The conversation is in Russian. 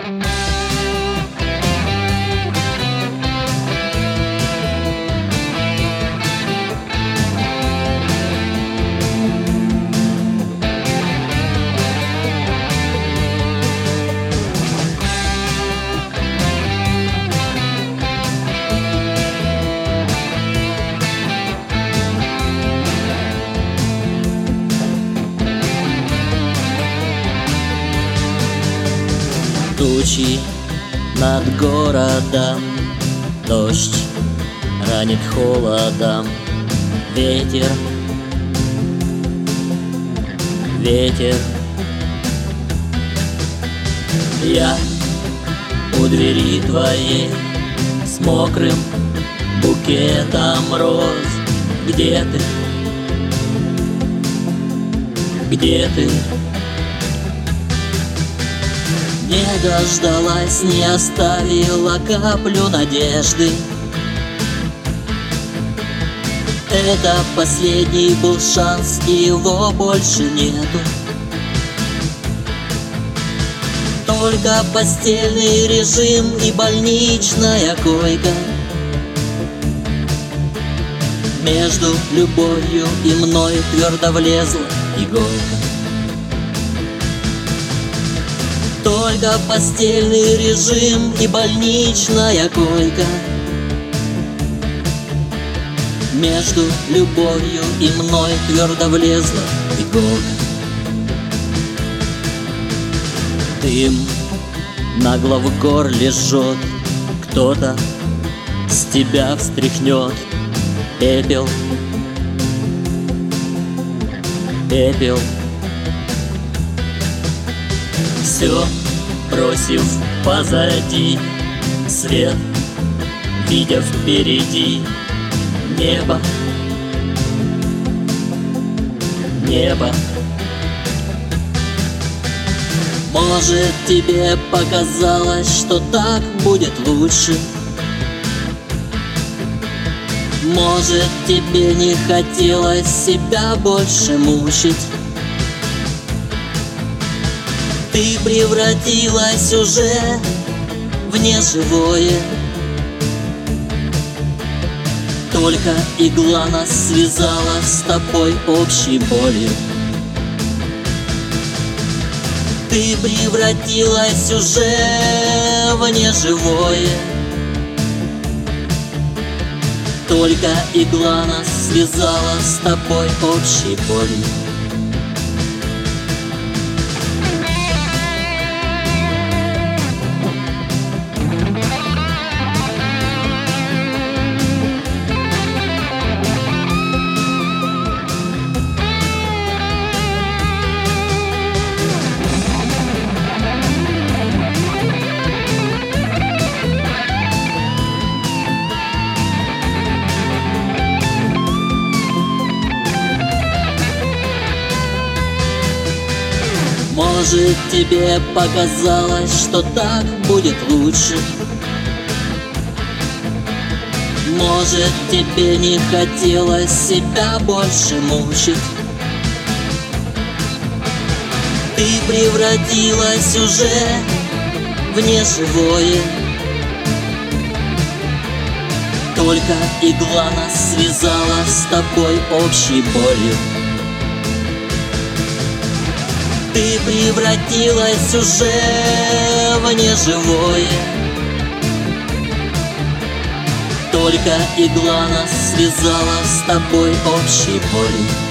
Тучи над городом, дождь ранит холодом, ветер, ветер. Я у двери твоей с мокрым букетом роз. Где ты? Где ты? Не дождалась, не оставила каплю надежды. Это последний был шанс, и его больше нету. Только постельный режим и больничная койка. Между любовью и мной твердо влезла иголка. Только постельный режим и больничная койка. Между любовью и мной твердо влезла иголка. Дым нагло в горле жжет, кто-то с тебя встряхнет. Пепел, пепел. Все бросив позади, свет видя впереди. Небо, небо. Может, тебе показалось, что так будет лучше. Может, тебе не хотелось себя больше мучить. Ты превратилась уже в неживое. Только игла нас связала с тобой общей болью. Ты превратилась уже в неживое. Только игла нас связала с тобой общей болью. Может, тебе показалось, что так будет лучше. Может, тебе не хотелось себя больше мучить. Ты превратилась уже в неживое. Только игла нас связала с тобой общей болью. Ты превратилась уже в неживое. Только игла нас связала с тобой общей болью.